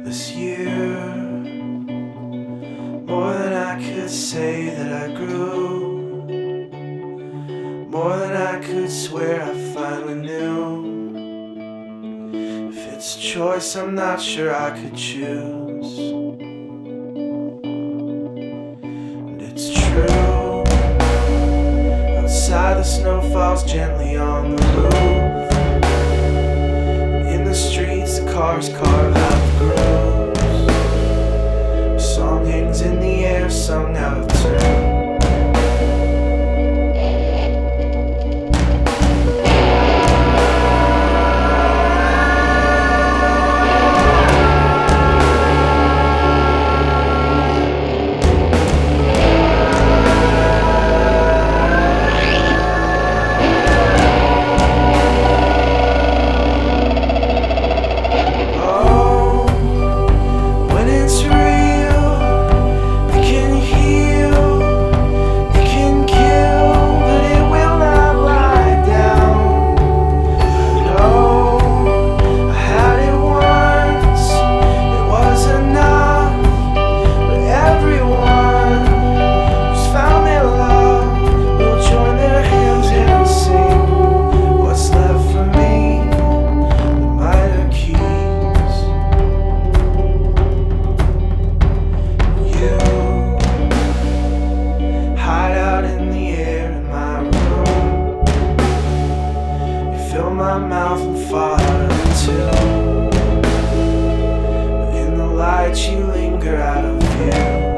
this year, more than I could say that I grew, more than I could swear I finally knew. If it's a choice I'm not sure I could choose. And it's true, outside the snow falls gently on the roof. In the streets the cars carve out the grooves. A song hangs in the air, sung out of tune. Fill my mouth and fire too. In the light you linger out of view.